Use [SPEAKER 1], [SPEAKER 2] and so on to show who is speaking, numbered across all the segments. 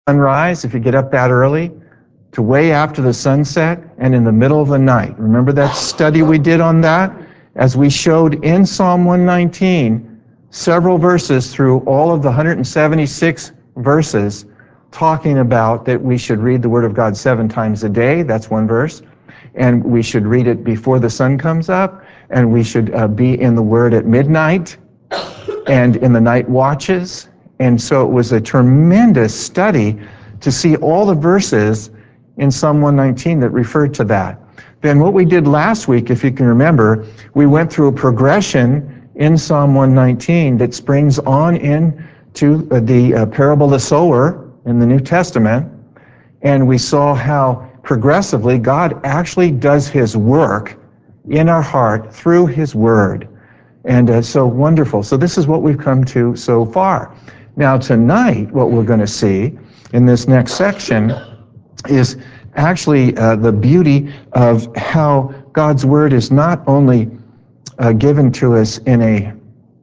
[SPEAKER 1] sunrise, if you get up that early, to way after the sunset, and in the middle of the night. Remember that study we did on that? As we showed in Psalm 119, several verses through all of the 176 verses talking about that we should read the Word of God 7 times a day. That's one verse. And we should read it before the sun comes up, and we should be in the Word at midnight and in the night watches. And so it was a tremendous study to see all the verses in Psalm 119 that referred to that. Then what we did last week, if you can remember, we went through a progression in Psalm 119 that springs on into the parable of the sower in the New Testament, and we saw how progressively God actually does his work in our heart through his word. And so wonderful. So this is what we've come to so far. Now tonight, what we're going to see in this next section is actually the beauty of how God's word is not only given to us in a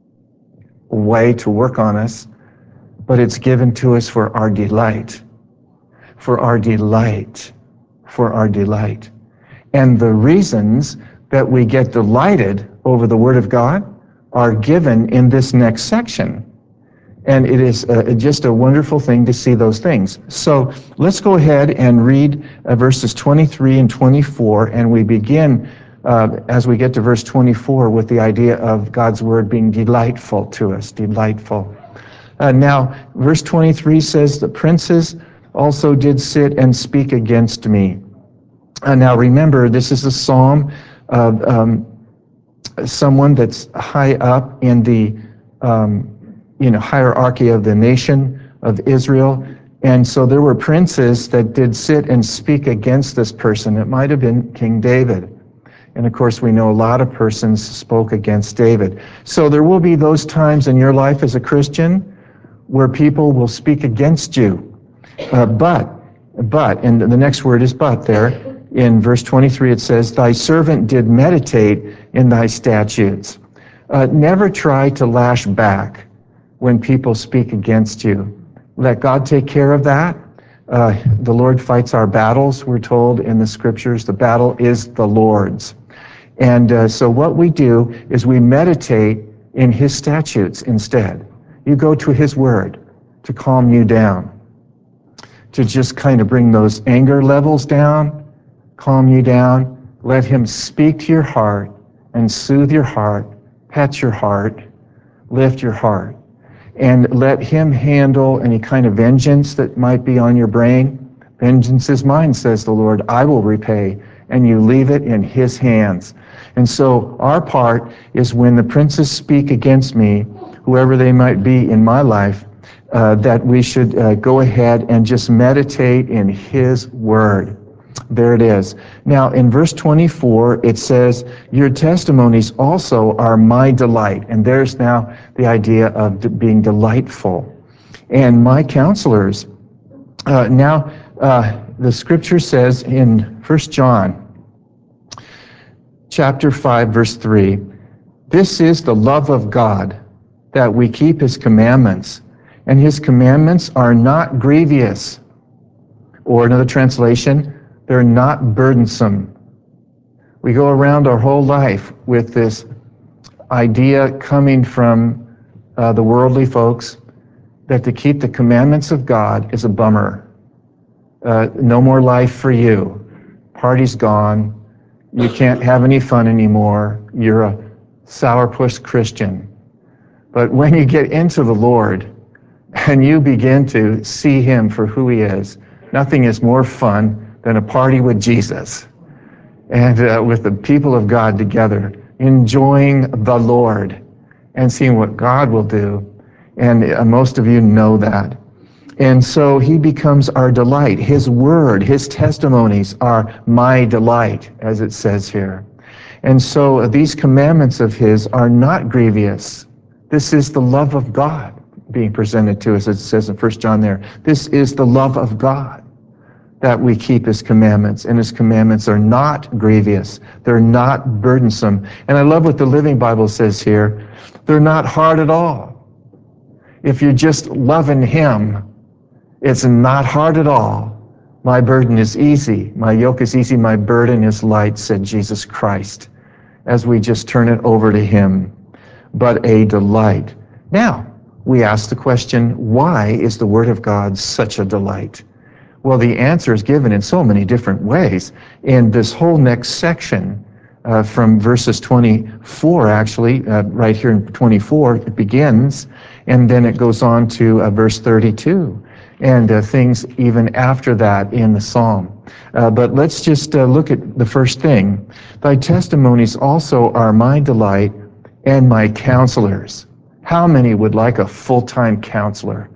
[SPEAKER 1] way to work on us, but it's given to us for our delight, for our delight, for our delight. And the reasons that we get delighted over the Word of God are given in this next section. And it is just a wonderful thing to see those things. So let's go ahead and read verses 23 and 24, and we begin as we get to verse 24 with the idea of God's Word being delightful to us, delightful. Now, verse 23 says, "The princes also did sit and speak against me." Now remember, this is a psalm of someone that's high up in the hierarchy of the nation of Israel. And so there were princes that did sit and speak against this person. It might have been King David. And of course, we know a lot of persons spoke against David. So there will be those times in your life as a Christian where people will speak against you. But, and the next word is but there. In verse 23 it says, "Thy servant did meditate in thy statutes." Never try to lash back when people speak against you. Let God take care of that. The Lord fights our battles, we're told in the scriptures. The battle is the Lord's. And so what we do is we meditate in his statutes instead. You go to his word to calm you down, to just kind of bring those anger levels down, calm you down. Let him speak to your heart and soothe your heart, pet your heart, lift your heart. And let him handle any kind of vengeance that might be on your brain. "Vengeance is mine, says the Lord, I will repay." And you leave it in his hands. And so our part is when the princes speak against me, whoever they might be in my life, that we should go ahead and just meditate in his word. There it is. Now in verse 24 it says, "Your testimonies also are my delight." And there's now the idea of being delightful. "And my counselors." Now the scripture says in 1 John chapter 5 verse 3, "This is the love of God, that we keep his commandments, and his commandments are not grievous." Or another translation, they're not burdensome. We go around our whole life with this idea coming from the worldly folks that to keep the commandments of God is a bummer. No more life for you. Party's gone. You can't have any fun anymore. You're a sourpuss Christian. But when you get into the Lord and you begin to see him for who he is, nothing is more fun than a party with Jesus and with the people of God together, enjoying the Lord and seeing what God will do. And most of you know that. And so he becomes our delight. His word, his testimonies are my delight, as it says here. And so these commandments of his are not grievous. This is the love of God being presented to us, as it says in 1 John there. This is the love of God, that we keep his commandments, and his commandments are not grievous. They're not burdensome. And I love what the Living Bible says here. They're not hard at all. If you're just loving him, It's not hard at all. My burden is easy. My yoke is easy. My burden is light, said Jesus Christ, as we just turn it over to him. But a delight. Now, we ask the question, why is the Word of God such a delight? Well, the answer is given in so many different ways. In this whole next section, from verses 24, actually, right here in 24, it begins, and then it goes on to verse 32, and things even after that in the psalm. But let's just look at the first thing. Thy testimonies also are my delight and my counselors. How many would like a full-time counselor?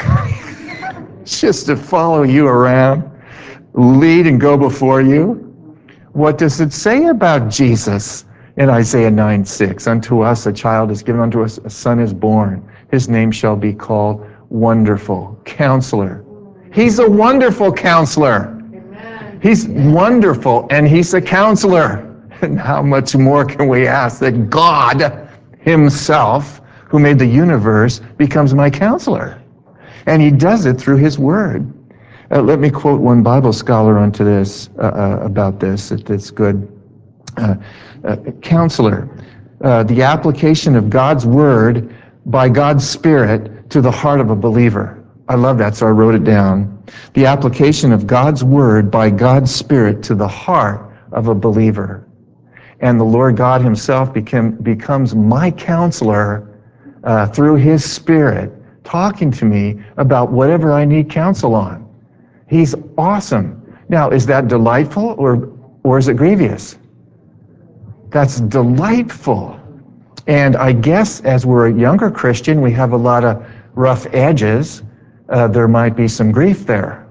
[SPEAKER 1] Just to follow you around, lead and go before you. What does it say about Jesus in Isaiah 9:6? Unto us a child is given, unto us a son is born. His name shall be called Wonderful Counselor. He's a wonderful counselor. Amen. He's wonderful, and he's a counselor. And how much more can we ask that God himself, who made the universe, becomes my counselor? And he does it through his word. Let me quote one Bible scholar onto this, about this. It's good. Counselor, the application of God's word by God's Spirit to the heart of a believer. I love that, so I wrote it down. The application of God's word by God's Spirit to the heart of a believer. And the Lord God himself becomes my counselor through his Spirit, talking to me about whatever I need counsel on. He's awesome. Now, is that delightful or is it grievous? That's delightful. And I guess as we're a younger Christian, we have a lot of rough edges. There might be some grief there.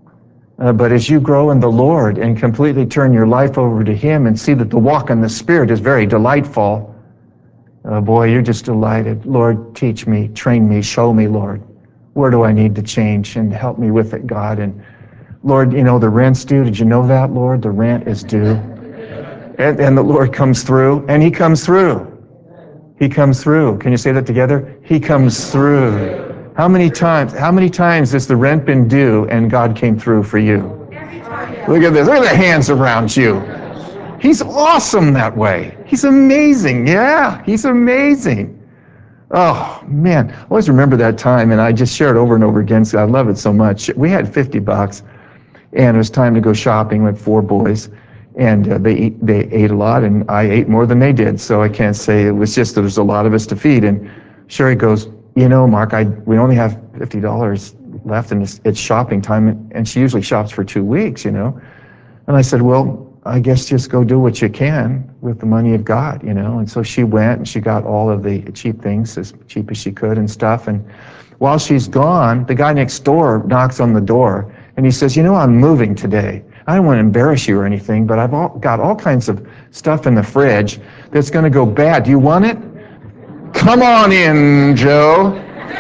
[SPEAKER 1] But as you grow in the Lord and completely turn your life over to him and see that the walk in the Spirit is very delightful, boy, you're just delighted. Lord, teach me, train me, show me, Lord. Where do I need to change? And help me with it, God. And Lord, you know, the rent's due. Did you know that, Lord? The rent is due. And the Lord comes through, and he comes through. He comes through. Can you say that together? He comes through. How many times has the rent been due and God came through for you? Look at this. Look at the hands around you. He's awesome that way. He's amazing. Yeah, he's amazing. Oh, man. I always remember that time, and I just share it over and over again, so I love it so much. We had $50, and it was time to go shopping with 4 boys, and they ate a lot, and I ate more than they did, so I can't say it was just that there's a lot of us to feed. And Sherry goes, you know, Mark, we only have $50 left, and it's shopping time, and she usually shops for 2 weeks, you know. And I said, well, I guess just go do what you can with the money of God, you know. And so she went and she got all of the cheap things, as cheap as she could and stuff. And while she's gone, the guy next door knocks on the door and he says, you know, I'm moving today. I don't want to embarrass you or anything, but I've got all kinds of stuff in the fridge that's going to go bad. Do you want it? Come on in, Joe.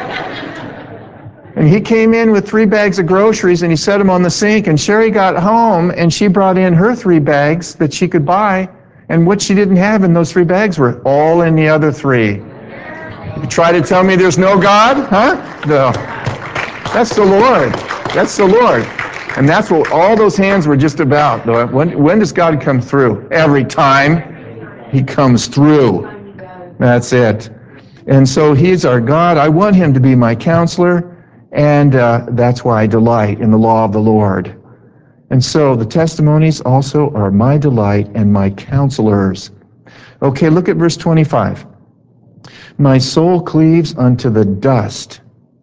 [SPEAKER 1] And he came in with 3 bags of groceries and he set them on the sink, and Sherry got home and she brought in her 3 bags that she could buy, and what she didn't have in those 3 bags were all in the other 3. You try to tell me there's no God? Huh? No. That's the Lord. That's the Lord. And that's what all those hands were just about. When does God come through? Every time he comes through. That's it. And so he's our God. I want him to be my counselor. And that's why I delight in the law of the Lord. And so the testimonies also are my delight and my counselors. Okay, look at verse 25. My soul cleaves unto the dust.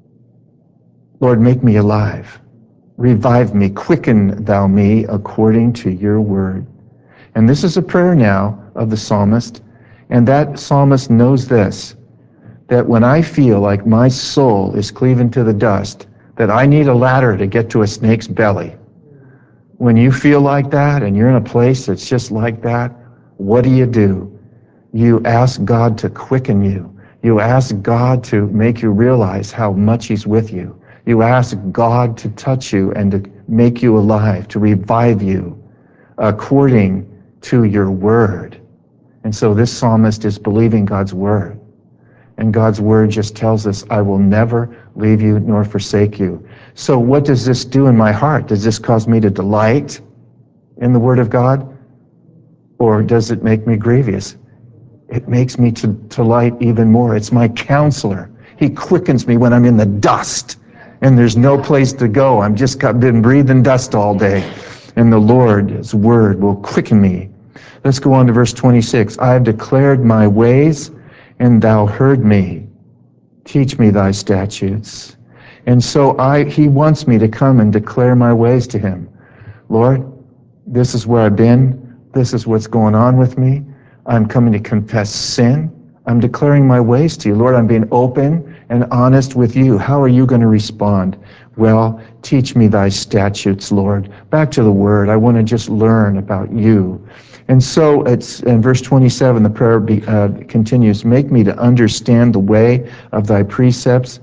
[SPEAKER 1] Lord, make me alive. Revive me. Quicken thou me according to your word. And this is a prayer now of the psalmist. And that psalmist knows this, that when I feel like my soul is cleaving to the dust, that I need a ladder to get to a snake's belly. When you feel like that and you're in a place that's just like that, what do? You ask God to quicken you. You ask God to make you realize how much he's with you. You ask God to touch you and to make you alive, to revive you according to your word. And so this psalmist is believing God's word. And God's word just tells us, I will never leave you nor forsake you. So what does this do in my heart? Does this cause me to delight in the word of God? Or does it make me grievous? It makes me to delight even more. It's my counselor. He quickens me when I'm in the dust and there's no place to go. I've just been breathing dust all day. And the Lord's word will quicken me. Let's go on to verse 26. I have declared my ways, and thou heard me. Teach me thy statutes. And so he wants me to come and declare my ways to him. Lord, this is where I've been. This is what's going on with me. I'm coming to confess sin. I'm declaring my ways to you. Lord, I'm being open and honest with you. How are you going to respond? Well, teach me thy statutes, Lord. Back to the word. I want to just learn about you. And so it's in verse 27, the prayer continues, make me to understand the way of thy precepts.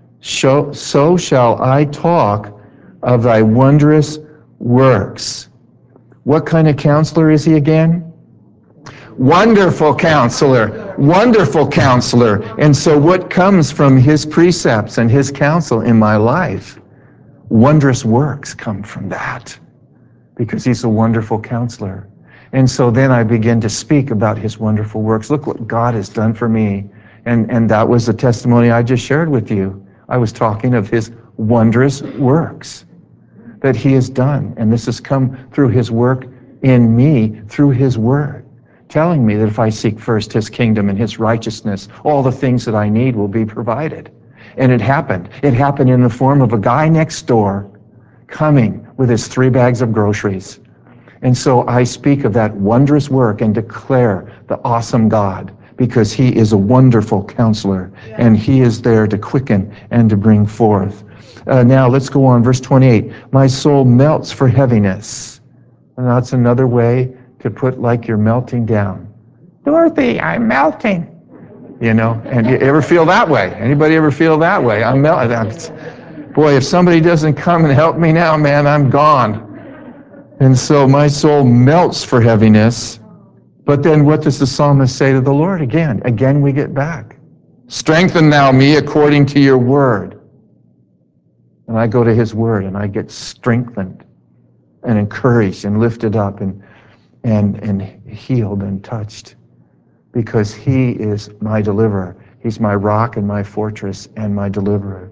[SPEAKER 1] So shall I talk of thy wondrous works. What kind of counselor is he again? Wonderful counselor, wonderful counselor. And so what comes from his precepts and his counsel in my life? Wondrous works come from that, because he's a wonderful counselor. And so then I begin to speak about his wonderful works. Look what God has done for me. And that was the testimony I just shared with you. I was talking of his wondrous works that he has done. And this has come through his work in me, through his word, telling me that if I seek first his kingdom and his righteousness, all the things that I need will be provided. And it happened. It happened in the form of a guy next door coming with his 3 bags of groceries. And so I speak of that wondrous work and declare the awesome God, because he is a wonderful counselor, and he is there to quicken and to bring forth. Now let's go on, verse 28. My soul melts for heaviness. And that's another way to put like you're melting down. Dorothy, I'm melting. You know, and you ever feel that way? Anybody ever feel that way? I'm melting. Boy, if somebody doesn't come and help me now, man, I'm gone. And so my soul melts for heaviness. But then what does the psalmist say to the Lord? Again we get back. Strengthen thou me according to your word. And I go to his word and I get strengthened and encouraged and lifted up and healed and touched, because he is my deliverer. He's my rock and my fortress and my deliverer.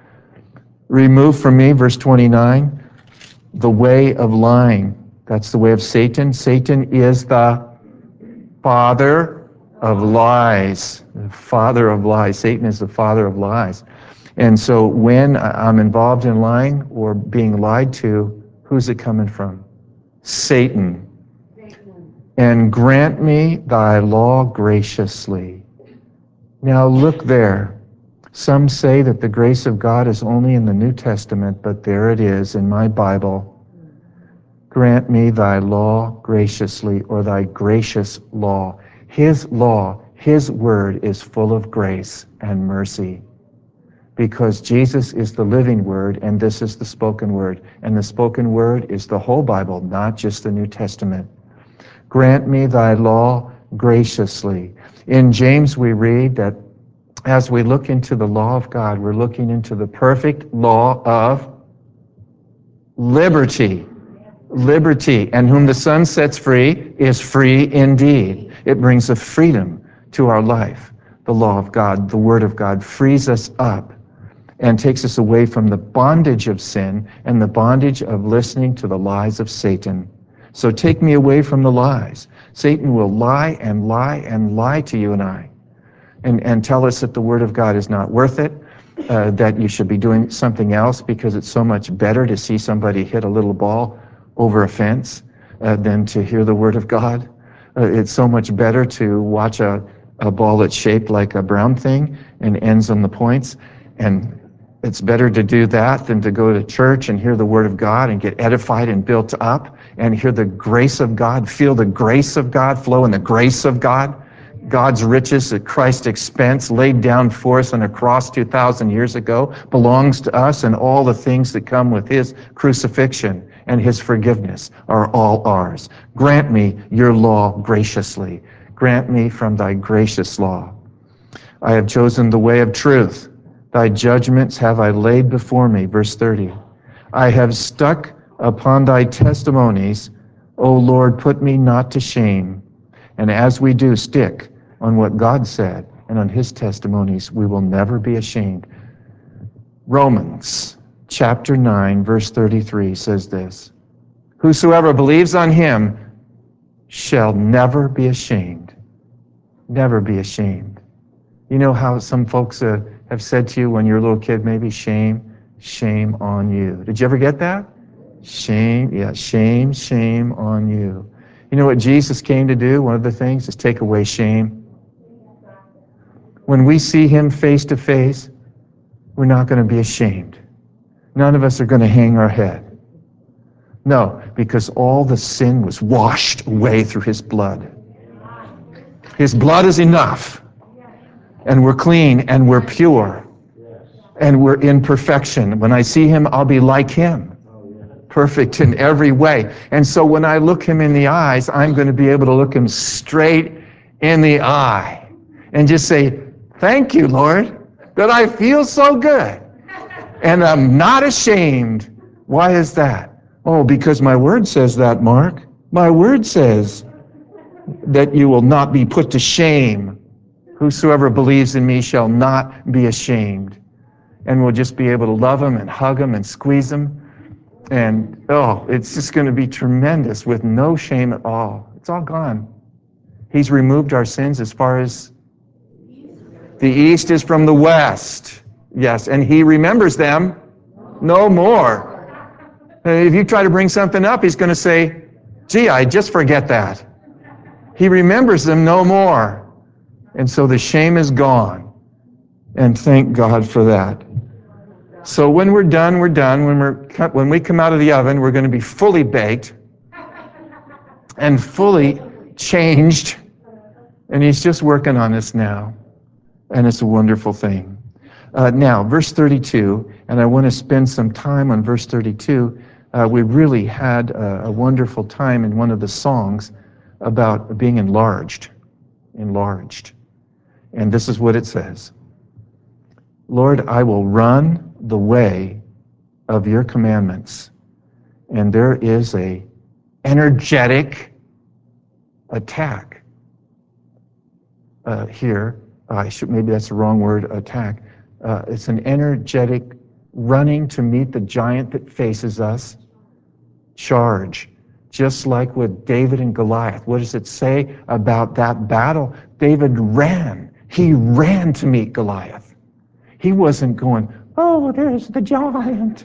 [SPEAKER 1] Remove from me, verse 29, the way of lying. That's the way of Satan. Satan is the father of lies. The father of lies. Satan is the father of lies. And so when I'm involved in lying or being lied to, who's it coming from? Satan. And grant me thy law graciously. Now look there. Some say that the grace of God is only in the New Testament, but there it is in my Bible. Grant me thy law graciously, or thy gracious law. His law, his word is full of grace and mercy, because Jesus is the living word and this is the spoken word. And the spoken word is the whole Bible, not just the New Testament. Grant me thy law graciously. In James we read that as we look into the law of God, we're looking into the perfect law of liberty. Liberty, and whom the Son sets free is free indeed. It brings a freedom to our life. The law of God, the Word of God, frees us up and takes us away from the bondage of sin and the bondage of listening to the lies of Satan. So take me away from the lies. Satan will lie and lie and lie to you and I, and tell us that the Word of God is not worth it, that you should be doing something else because it's so much better to see somebody hit a little ball over a fence than to hear the Word of God. It's so much better to watch a ball that's shaped like a brown thing and ends on the points, and it's better to do that than to go to church and hear the Word of God and get edified and built up and hear the grace of God, feel the grace of God, flow in the grace of God. God's riches at Christ's expense, laid down for us on a cross 2,000 years ago, belongs to us, and all the things that come with his crucifixion and his forgiveness are all ours. Grant me your law graciously. Grant me from thy gracious law. I have chosen the way of truth. Thy judgments have I laid before me. Verse 30. I have stuck upon thy testimonies. O Lord, put me not to shame. And as we do stick on what God said and on his testimonies, we will never be ashamed. Romans chapter 9, verse 33 says this. Whosoever believes on him shall never be ashamed. Never be ashamed. You know how some folks have said to you when you're a little kid, maybe, shame on you. Did you ever get that? Shame on you. You know what Jesus came to do? One of the things is take away shame. When we see him face to face, we're not going to be ashamed. None of us are going to hang our head. No, because all the sin was washed away through his blood. His blood is enough. And we're clean and we're pure. And we're in perfection. When I see him, I'll be like him. Perfect in every way. And so when I look him in the eyes, I'm going to be able to look him straight in the eye and just say, thank you, Lord, that I feel so good. And I'm not ashamed. Why is that? Oh, because my word says that, Mark. My word says that you will not be put to shame. Whosoever believes in me shall not be ashamed. And we'll just be able to love him and hug him and squeeze him. And, oh, it's just going to be tremendous with no shame at all. It's all gone. He's removed our sins as far as the east is from the west. Yes, and he remembers them no more. If you try to bring something up, he's going to say, gee, I just forget that. He remembers them no more. And so the shame is gone. And thank God for that. So when we're done, we're done. When we come out of the oven, we're going to be fully baked and fully changed. And he's just working on us now. And it's a wonderful thing. Now, verse 32, and I want to spend some time on verse 32. We really had a wonderful time in one of the songs about being enlarged. Enlarged. And this is what it says. Lord, I will run the way of your commandments. And there is a energetic attack here. Maybe that's the wrong word, attack. It's an energetic running to meet the giant that faces us. Charge. Just like with David and Goliath. What does it say about that battle? David ran. He ran to meet Goliath. He wasn't going, oh, there's the giant.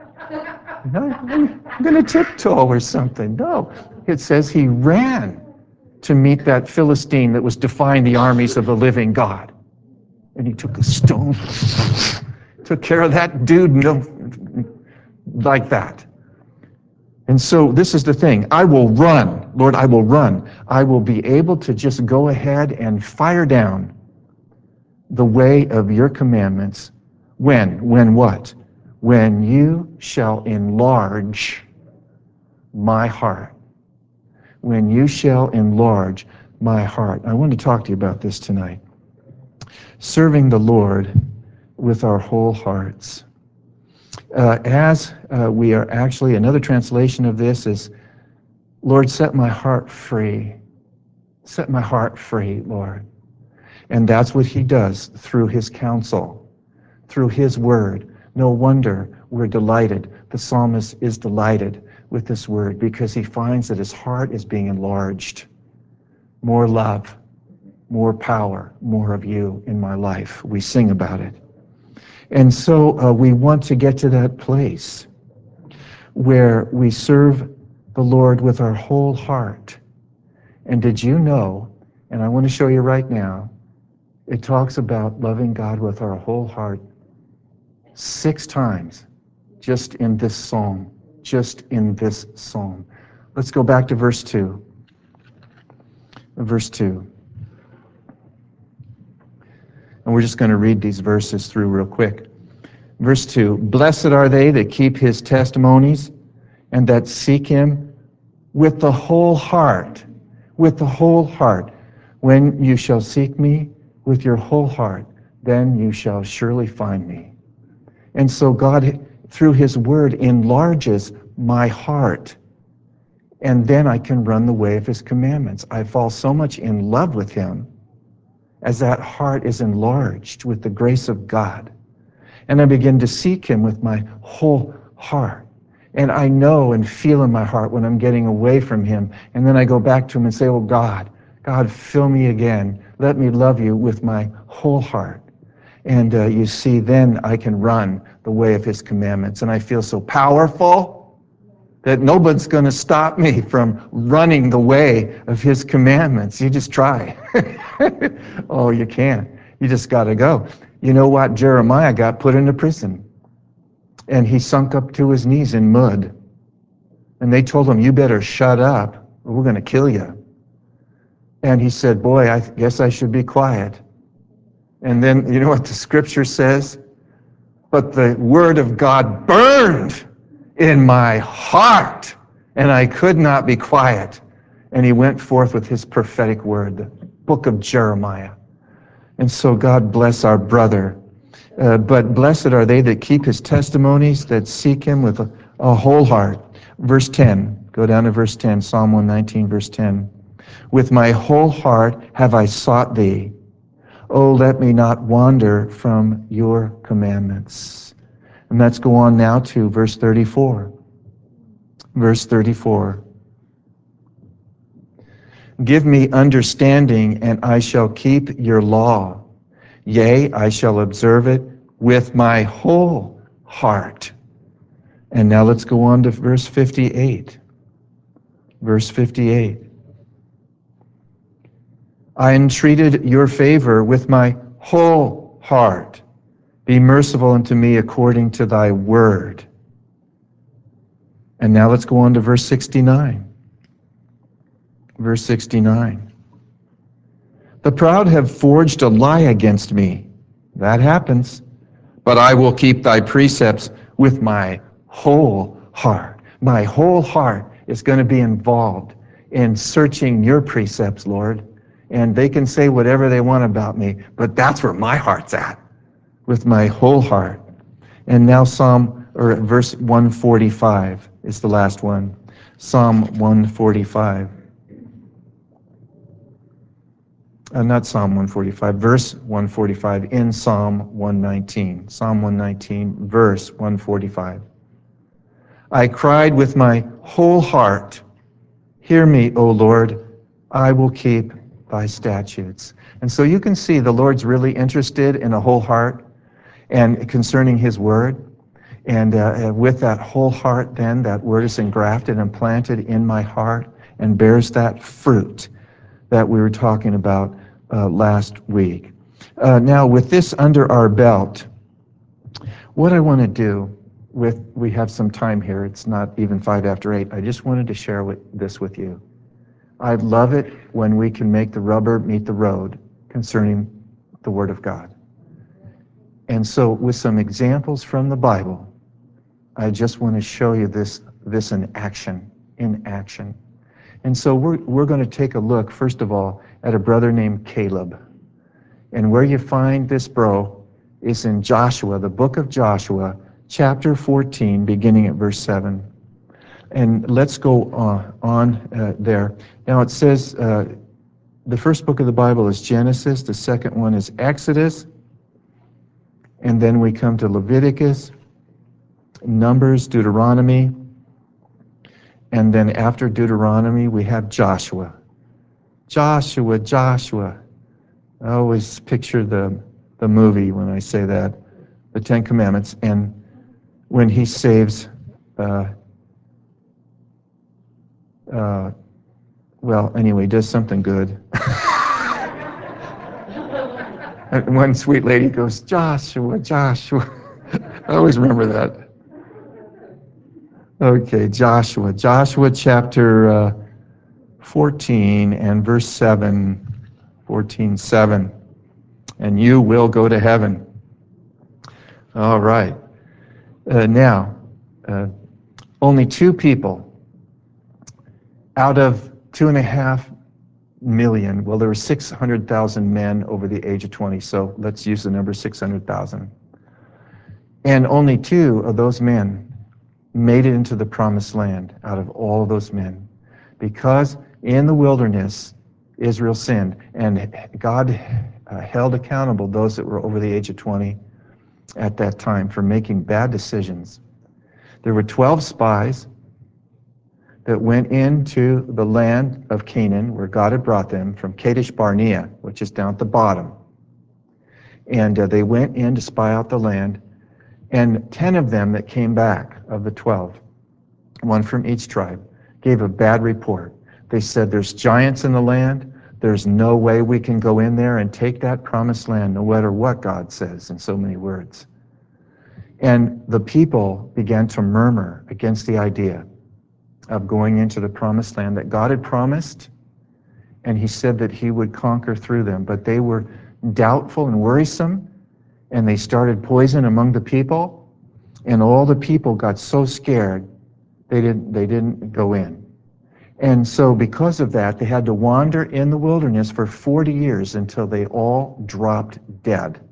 [SPEAKER 1] I'm going to tiptoe or something. No. It says he ran to meet that Philistine that was defying the armies of the living God. And he took a stone, took care of that dude like that. And so this is the thing. I will run. Lord, I will run. I will be able to just go ahead and fire down the way of your commandments. When? When what? When you shall enlarge my heart. When you shall enlarge my heart. I want to talk to you about this tonight. Serving the Lord with our whole hearts. As we are actually, another translation of this is, Lord, set my heart free. Set my heart free, Lord. And that's what he does through his counsel, through his word. No wonder we're delighted. The psalmist is delighted with this word because he finds that his heart is being enlarged. More love, more power, more of you in my life. We sing about it. And so we want to get to that place where we serve the Lord with our whole heart. And did you know, and I want to show you right now, it talks about loving God with our whole heart 6 times just in this psalm. Just in this psalm. Let's go back to verse 2. Verse 2. And we're just going to read these verses through real quick. Verse 2, blessed are they that keep his testimonies and that seek him with the whole heart. With the whole heart. When you shall seek me, with your whole heart, then you shall surely find me. And so God, through his word, enlarges my heart. And then I can run the way of his commandments. I fall so much in love with him as that heart is enlarged with the grace of God. And I begin to seek him with my whole heart. And I know and feel in my heart when I'm getting away from him. And then I go back to him and say, oh God, fill me again. Let me love you with my whole heart. And you see, then I can run the way of his commandments. And I feel so powerful that nobody's going to stop me from running the way of his commandments. You just try. Oh, you can't. You just got to go. You know what? Jeremiah got put into prison, and he sunk up to his knees in mud. And they told him, you better shut up, or we're going to kill you. And he said, boy, I guess I should be quiet. And then, you know what the scripture says? But the word of God burned in my heart, and I could not be quiet. And he went forth with his prophetic word, the book of Jeremiah. And so God bless our brother. But blessed are they that keep his testimonies, that seek him with a whole heart. Verse 10, go down to verse 10, Psalm 119, verse 10. With my whole heart have I sought thee. Oh, let me not wander from your commandments. And let's go on now to verse 34. Verse 34. Give me understanding, and I shall keep your law. Yea, I shall observe it with my whole heart. And now let's go on to verse 58. Verse 58. I entreated your favor with my whole heart. Be merciful unto me according to thy word. And now let's go on to verse 69. Verse 69. The proud have forged a lie against me. That happens. But I will keep thy precepts with my whole heart. My whole heart is going to be involved in searching your precepts, Lord. And they can say whatever they want about me, but that's where my heart's at, with my whole heart. And now verse 145 is the last one. Psalm 145. Not Psalm 145, verse 145 in Psalm 119. Psalm 119, verse 145. I cried with my whole heart, hear me, O Lord, I will keep thy statutes. And so you can see the Lord's really interested in a whole heart and concerning his word. And with that whole heart, then, that word is engrafted and planted in my heart and bears that fruit that we were talking about last week. Now, with this under our belt, what I want to do we have some time here. It's not even 5 after 8. I just wanted to share this with you. I'd love it when we can make the rubber meet the road concerning the Word of God. And so with some examples from the Bible, I just want to show you this in action. And so we're going to take a look, first of all, at a brother named Caleb. And where you find this bro is in Joshua, the book of Joshua, chapter 14, beginning at verse 7. And let's go on there. Now it says the first book of the Bible is Genesis, the second one is Exodus, and then we come to Leviticus, Numbers, Deuteronomy, and then after Deuteronomy we have Joshua. Joshua. I always picture the movie when I say that, the Ten Commandments, and when he saves, does something good. And one sweet lady goes, Joshua. I always remember that. Okay, Joshua chapter 14 and verse 7, 14:7. And you will go to heaven. All right. Now, only 2 people out of 2.5 million. Well, there were 600,000 men over the age of 20, so let's use the number 600,000. And only 2 of those men made it into the promised land out of all of those men. Because in the wilderness, Israel sinned, and God held accountable those that were over the age of 20 at that time for making bad decisions. There were 12 spies that went into the land of Canaan, where God had brought them, from Kadesh Barnea, which is down at the bottom. And they went in to spy out the land, and 10 of them that came back, of the 12, one from each tribe, gave a bad report. They said, there's giants in the land, there's no way we can go in there and take that promised land, no matter what God says, in so many words. And the people began to murmur against the idea of going into the promised land that God had promised, and he said that he would conquer through them. But they were doubtful and worrisome, and they started poison among the people, and all the people got so scared they didn't go in. And so because of that, they had to wander in the wilderness for 40 years until they all dropped dead.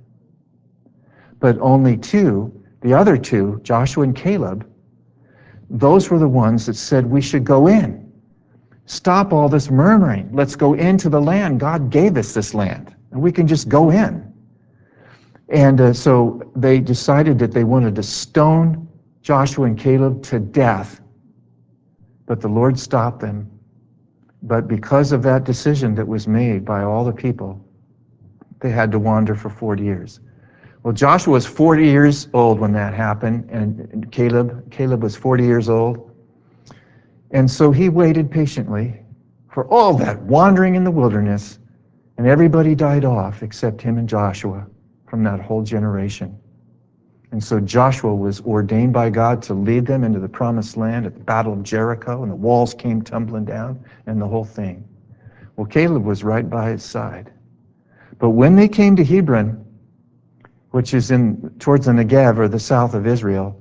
[SPEAKER 1] But only 2, the other 2, Joshua and Caleb, those were the ones that said we should go in. Stop all this murmuring. Let's go into the land. God gave us this land, and we can just go in. And so they decided that they wanted to stone Joshua and Caleb to death, but the Lord stopped them. But because of that decision that was made by all the people, they had to wander for 40 years. Well, Joshua was 40 years old when that happened, and Caleb was 40 years old. And so he waited patiently for all that wandering in the wilderness, and everybody died off except him and Joshua from that whole generation. And so Joshua was ordained by God to lead them into the promised land at the Battle of Jericho, and the walls came tumbling down and the whole thing. Well, Caleb was right by his side. But when they came to Hebron, which is towards the Negev, or the south of Israel,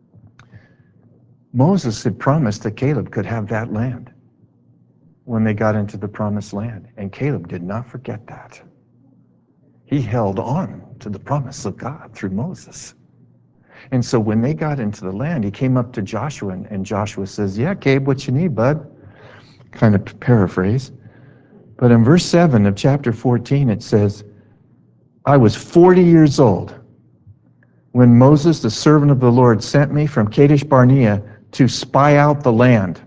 [SPEAKER 1] Moses had promised that Caleb could have that land when they got into the promised land. And Caleb did not forget that. He held on to the promise of God through Moses. And so when they got into the land, he came up to Joshua, and Joshua says, yeah, Caleb, what you need, bud? Kind of paraphrase. But in verse 7 of chapter 14, it says, I was 40 years old when Moses, the servant of the Lord, sent me from Kadesh Barnea to spy out the land.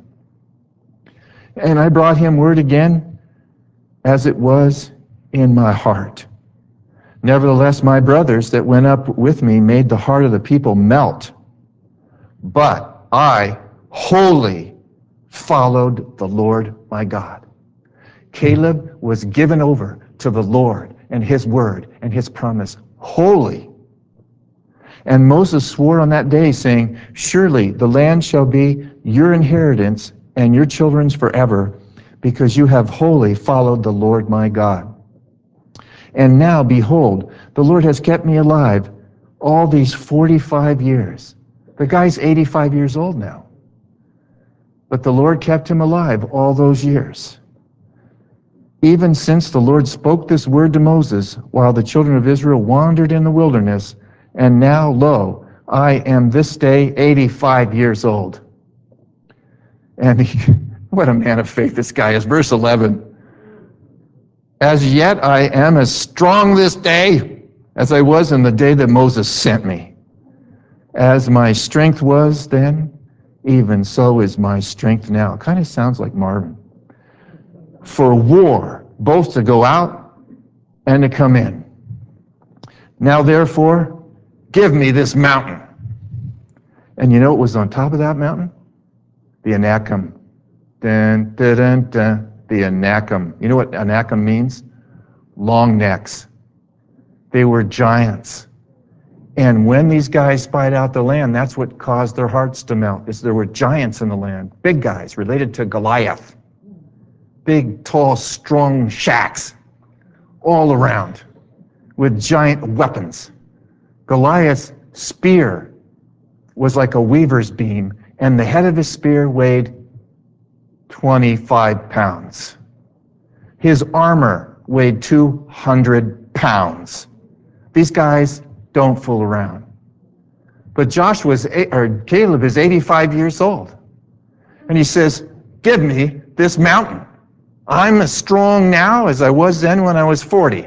[SPEAKER 1] And I brought him word again, as it was in my heart. Nevertheless, my brothers that went up with me made the heart of the people melt. But I wholly followed the Lord my God. Caleb was given over to the Lord and his word and his promise wholly. And Moses swore on that day, saying, surely the land shall be your inheritance and your children's forever, because you have wholly followed the Lord my God. And now, behold, the Lord has kept me alive all these 45 years. The guy's 85 years old now. But the Lord kept him alive all those years. Even since the Lord spoke this word to Moses while the children of Israel wandered in the wilderness, and now, lo, I am this day 85 years old. And what a man of faith this guy is. Verse 11. As yet I am as strong this day as I was in the day that Moses sent me. As my strength was then, even so is my strength now. It kind of sounds like Marvin. For war, both to go out and to come in. Now therefore, give me this mountain. And you know what was on top of that mountain? The Anakim. Dun, dun, dun, dun. The Anakim. You know what Anakim means? Long necks. They were giants. And when these guys spied out the land, that's what caused their hearts to melt, is there were giants in the land, big guys related to Goliath. Big, tall, strong shacks all around with giant weapons. Goliath's spear was like a weaver's beam, and the head of his spear weighed 25 pounds. His armor weighed 200 pounds. These guys don't fool around. But Caleb is 85 years old. And he says, give me this mountain. I'm as strong now as I was then when I was 40.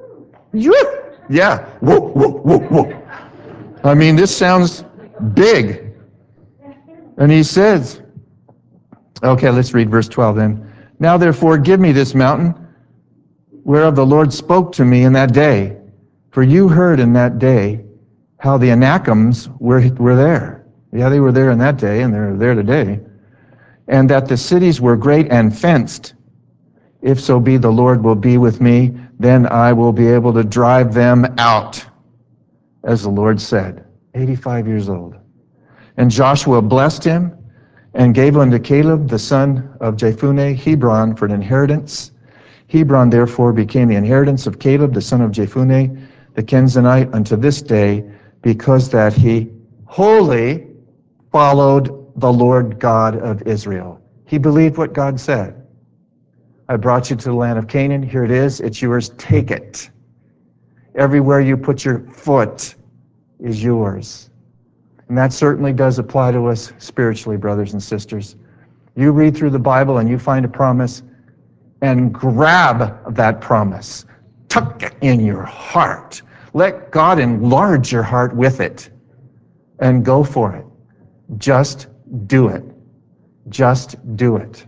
[SPEAKER 1] Yeah. Whoa, whoa, whoa, whoa. I mean, this sounds big. And he says, okay, let's read verse 12 then. Now therefore give me this mountain, whereof the Lord spoke to me in that day. For you heard in that day how the Anakims were there. Yeah, they were there in that day, and they're there today. And that the cities were great and fenced. If so be the Lord will be with me, then I will be able to drive them out, as the Lord said. 85 years old. And Joshua blessed him and gave unto Caleb, the son of Jephunneh, Hebron for an inheritance. Hebron therefore became the inheritance of Caleb, the son of Jephunneh, the Kenizzite, unto this day, because that he wholly followed the Lord God of Israel. He believed what God said. I brought you to the land of Canaan. Here it is. It's yours. Take it. Everywhere you put your foot is yours. And that certainly does apply to us spiritually, brothers and sisters. You read through the Bible and you find a promise, and grab that promise. Tuck it in your heart. Let God enlarge your heart with it. And go for it. Just do it. Just do it.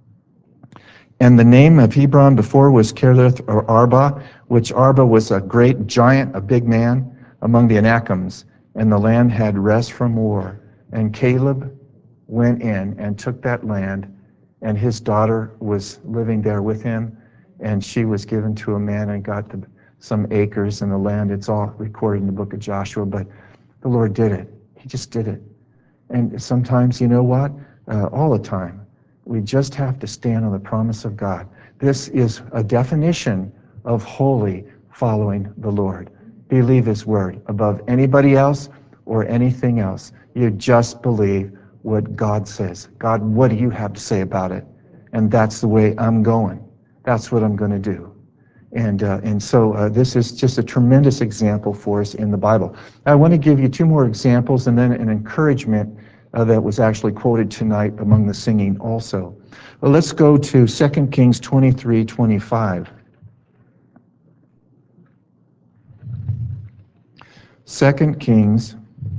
[SPEAKER 1] And the name of Hebron before was Kiriath or Arba, which Arba was a great giant, a big man among the Anakims, and the land had rest from war. And Caleb went in and took that land, and his daughter was living there with him, and she was given to a man and got some acres in the land. It's all recorded in the book of Joshua, but the Lord did it. He just did it. And sometimes, you know what? All the time, we just have to stand on the promise of God. This is a definition of wholly following the Lord. Believe His word above anybody else or anything else. You just believe what God says. God, what do you have to say about it? And that's the way I'm going. That's what I'm going to do. And so this is just a tremendous example for us in the Bible. I want to give you two more examples and then an encouragement that was actually quoted tonight among the singing also. Well, let's go to 2 Kings 23:25. 2 Kings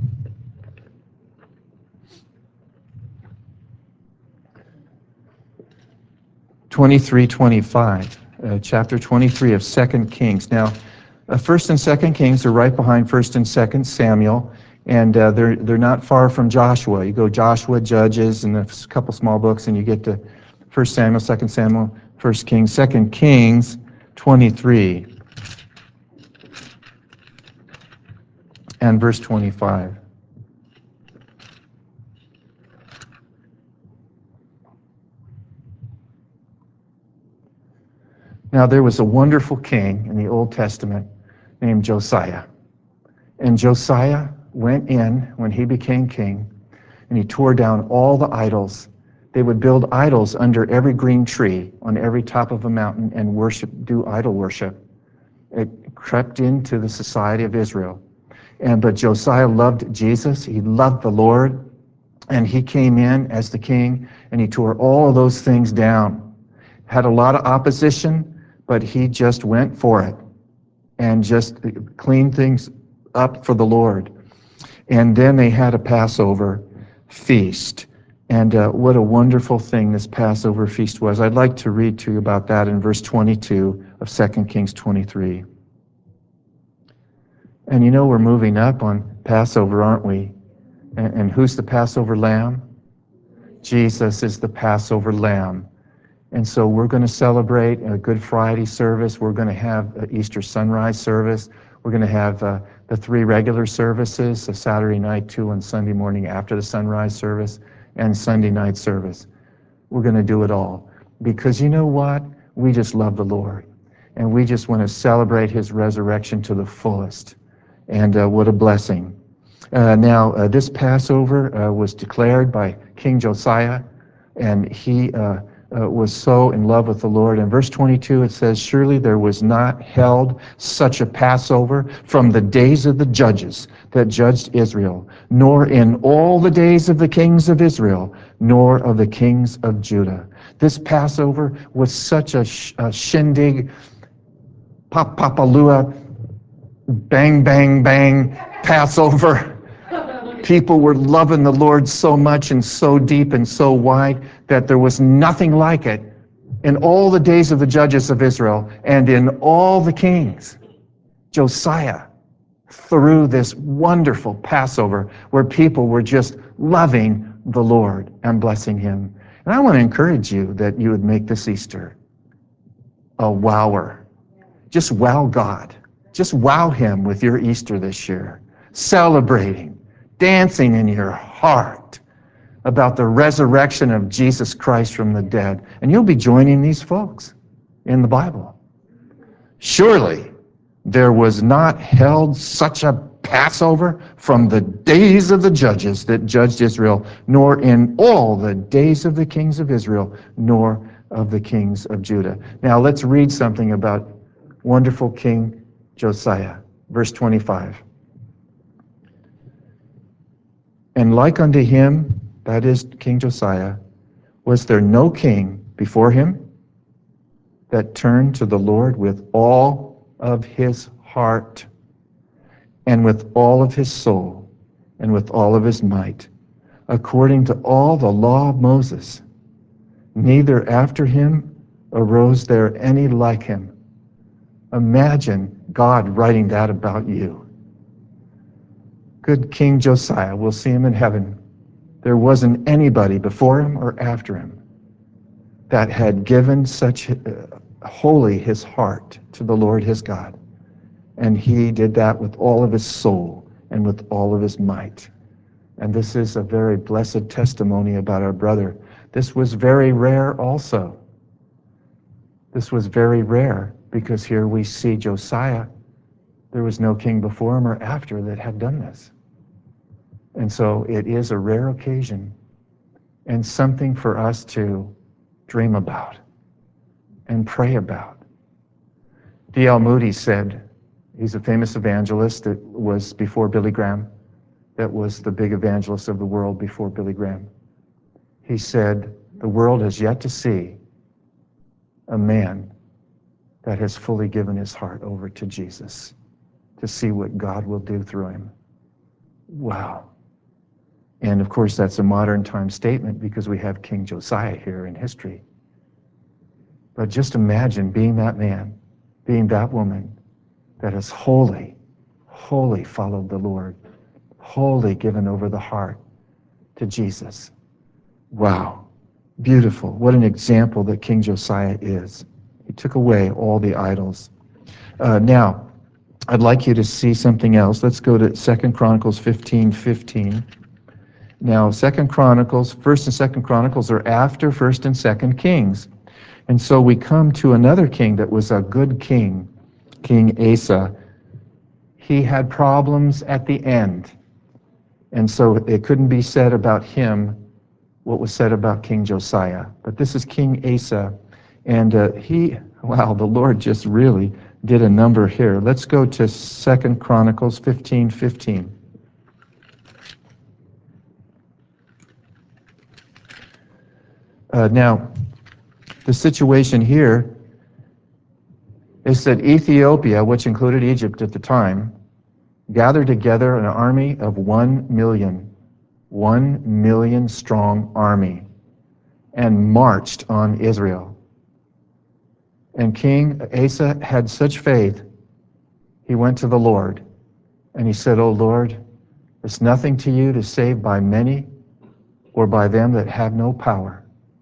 [SPEAKER 1] 23:25. Chapter 23 of 2 Kings. Now, 1st and 2nd Kings are right behind 1st and 2nd Samuel, and they're not far from Joshua. You go Joshua, Judges, and a couple small books, and you get to 1st Samuel, 2nd Samuel, 1st Kings, 2nd Kings 23, and verse 25. Now, there was a wonderful king in the Old Testament named Josiah. And Josiah went in when he became king, and he tore down all the idols. They would build idols under every green tree, on every top of a mountain, and do idol worship. It crept into the society of Israel. But Josiah loved Jesus. He loved the Lord. And he came in as the king, and he tore all of those things down. Had a lot of opposition, but he just went for it and just cleaned things up for the Lord. And then they had a Passover feast. And what a wonderful thing this Passover feast was. I'd like to read to you about that in verse 22 of 2 Kings 23. And you know we're moving up on Passover, aren't we? And who's the Passover lamb? Jesus is the Passover lamb. And so we're going to celebrate a Good Friday service. We're going to have an Easter sunrise service. We're going to have the 3 regular services, a Saturday night, 2 on Sunday morning after the sunrise service, and Sunday night service. We're going to do it all. Because you know what? We just love the Lord. And we just want to celebrate His resurrection to the fullest. And what a blessing. Now, this Passover was declared by King Josiah, and he was so in love with the Lord. In verse 22 it says, surely there was not held such a Passover from the days of the judges that judged Israel, nor in all the days of the kings of Israel, nor of the kings of Judah. This Passover was such a shindig, pop-pop-a-lua, bang, bang, bang Passover. People were loving the Lord so much and so deep and so wide that there was nothing like it in all the days of the judges of Israel and in all the kings. Josiah threw this wonderful Passover where people were just loving the Lord and blessing him. And I want to encourage you that you would make this Easter a wower. Just wow God. Just wow him with your Easter this year. Celebrating, dancing in your heart about the resurrection of Jesus Christ from the dead. And you'll be joining these folks in the Bible. Surely there was not held such a Passover from the days of the judges that judged Israel, nor in all the days of the kings of Israel, nor of the kings of Judah. Now let's read something about wonderful King Josiah. Verse 25. And like unto him, that is King Josiah, was there no king before him that turned to the Lord with all of his heart and with all of his soul and with all of his might, according to all the law of Moses. Neither after him arose there any like him. Imagine God writing that about you. Good King Josiah, we'll see him in heaven. There wasn't anybody before him or after him that had given such wholly his heart to the Lord his God. And he did that with all of his soul and with all of his might. And this is a very blessed testimony about our brother. This was very rare also. This was very rare because here we see Josiah. There was no king before him or after that had done this. And so it is a rare occasion and something for us to dream about and pray about. D.L. Moody said, he's a famous evangelist that was before Billy Graham, that was the big evangelist of the world before Billy Graham. He said, the world has yet to see a man that has fully given his heart over to Jesus, to see what God will do through him. Wow. And of course, that's a modern time statement because we have King Josiah here in history. But just imagine being that man, being that woman that has wholly followed the Lord, wholly given over the heart to Jesus. Wow. Beautiful. What an example that King Josiah is. He took away all the idols. Now, I'd like you to see something else. Let's go to 2 Chronicles 15:15. Now, 2 Chronicles, 1st and 2nd Chronicles are after 1st and 2nd Kings. And so we come to another king that was a good king, King Asa. He had problems at the end. And so it couldn't be said about him what was said about King Josiah. But this is King Asa. And the Lord just really did a number here. Let's go to 2 Chronicles 15:15. Now, the situation here is that Ethiopia, which included Egypt at the time, gathered together an army of 1 million strong army, and marched on Israel. And King Asa had such faith, he went to the Lord, and he said, "O Lord, it's nothing to you to save by many or by them that have no power.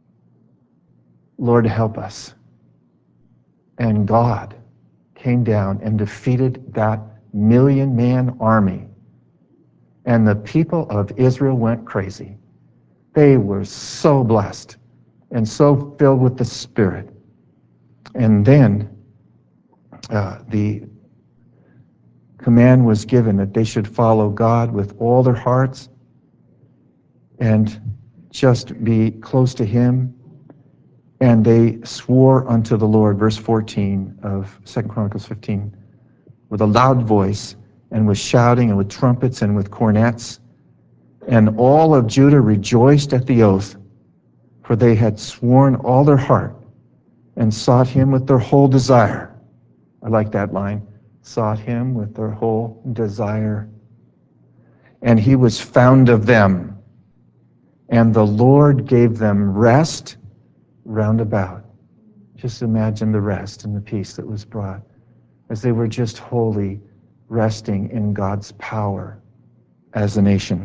[SPEAKER 1] Lord, help us." And God came down and defeated that 1 million-man army. And the people of Israel went crazy. They were so blessed and so filled with the Spirit. And then the command was given that they should follow God with all their hearts and just be close to Him And they swore unto the Lord, verse 14 of 2 Chronicles 15, with a loud voice, and with shouting, and with trumpets, and with cornets. And all of Judah rejoiced at the oath, for they had sworn all their heart, and sought him with their whole desire. I like that line. Sought him with their whole desire. And he was found of them. And the Lord gave them rest round about. Just imagine the rest and the peace that was brought as they were just wholly resting in God's power as a nation.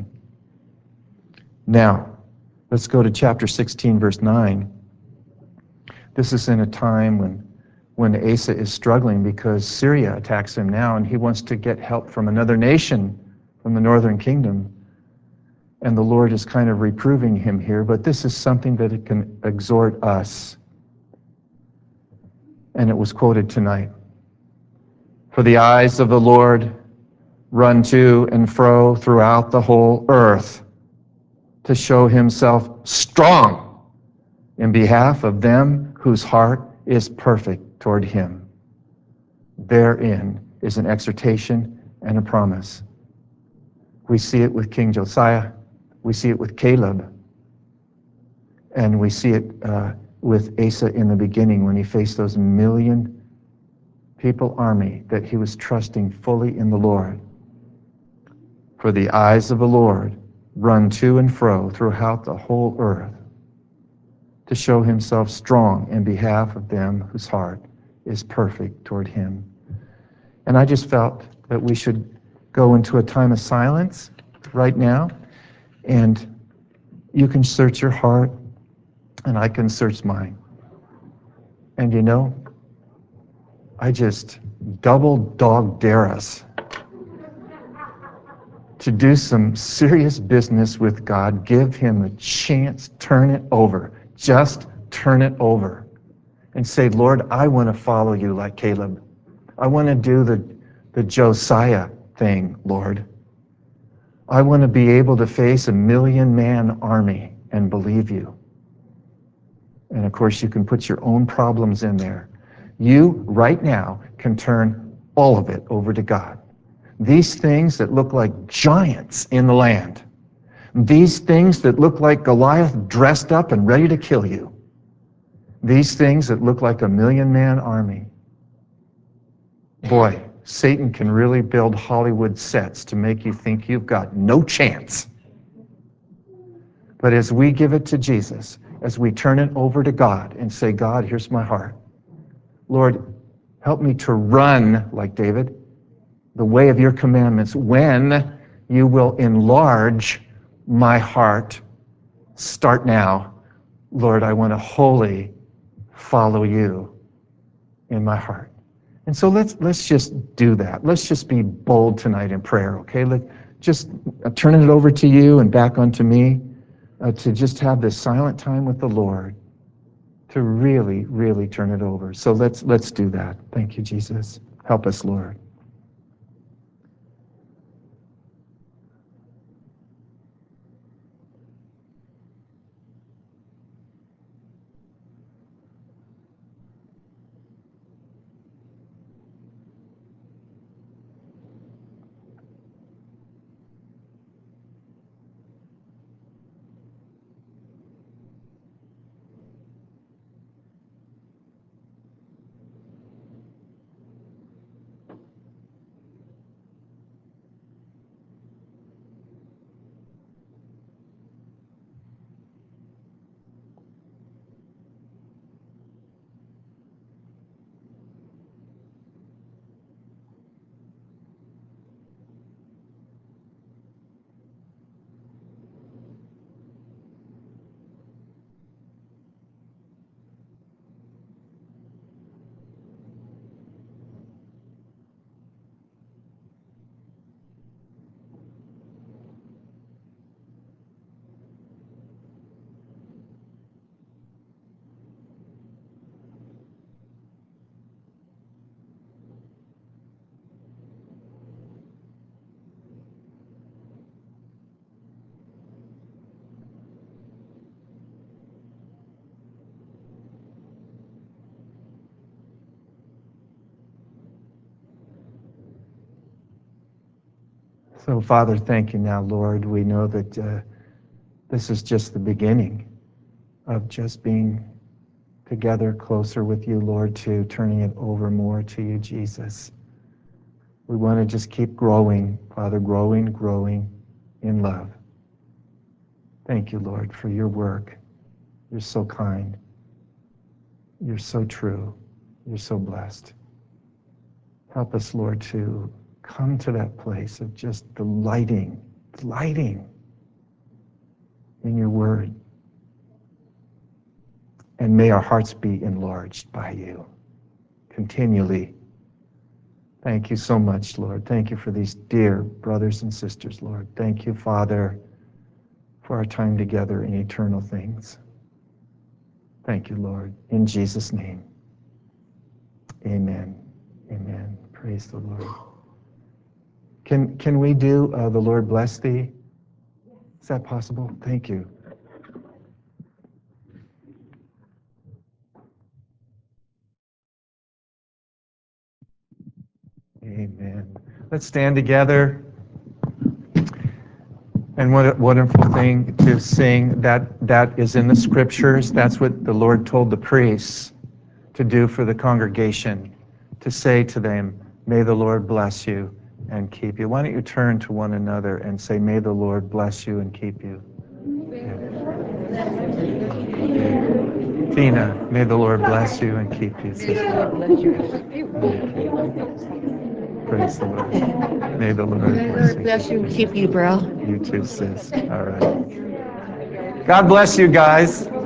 [SPEAKER 1] Now, let's go to chapter 16, verse 9. This is in a time when Asa is struggling because Syria attacks him now, and he wants to get help from another nation, from the northern kingdom. And the Lord is kind of reproving him here, but this is something that it can exhort us. And it was quoted tonight. For the eyes of the Lord run to and fro throughout the whole earth to show himself strong in behalf of them whose heart is perfect toward him. Therein is an exhortation and a promise. We see it with King Josiah. We see it with Caleb. And we see it with Asa in the beginning when he faced those million people army that he was trusting fully in the Lord. For the eyes of the Lord run to and fro throughout the whole earth to show himself strong in behalf of them whose heart is perfect toward him. And I just felt that we should go into a time of silence right now, and you can search your heart, and I can search mine. And you know, I just double dog dare us to do some serious business with God. Give him a chance. Turn it over. Just turn it over. And say, Lord, I want to follow you like Caleb. I want to do the Josiah thing, Lord. I want to be able to face a 1,000,000-man army and believe you. And of course, you can put your own problems in there. You, right now, can turn all of it over to God. These things that look like giants in the land, these things that look like Goliath dressed up and ready to kill you, these things that look like a 1,000,000-man army. Boy, Satan can really build Hollywood sets to make you think you've got no chance. But as we give it to Jesus, as we turn it over to God and say, God, here's my heart. Lord, help me to run, like David, the way of your commandments when you will enlarge my heart. Start now. Lord, I want to wholly follow you in my heart. And so let's just do that. Let's just be bold tonight in prayer, okay? Just turning it over to you and back onto me to just have this silent time with the Lord to really, really turn it over. So let's do that. Thank you, Jesus. Help us, Lord. So, Father, thank you now, Lord. We know that this is just the beginning of just being together closer with you, Lord, to turning it over more to you, Jesus. We want to just keep growing, Father, growing in love. Thank you, Lord, for your work. You're so kind. You're so true. You're so blessed. Help us, Lord, to come to that place of just delighting in your word. And may our hearts be enlarged by you continually. Thank you so much, Lord. Thank you for these dear brothers and sisters, Lord. Thank you, Father, for our time together in eternal things. Thank you, Lord. In Jesus' name, amen. Amen. Praise the Lord. Can we do the Lord bless thee? Is that possible? Thank you. Amen. Let's stand together. And what a wonderful thing to sing. That is in the scriptures. That's what the Lord told the priests to do for the congregation, to say to them, may the Lord bless you and keep you. Why don't you turn to one another and say, may the Lord bless you and keep you. Okay. Tina, may the Lord bless you and keep you, sister. Praise the Lord. May the Lord
[SPEAKER 2] Bless you and keep you, bro.
[SPEAKER 1] You too, sis. All right. God bless you guys.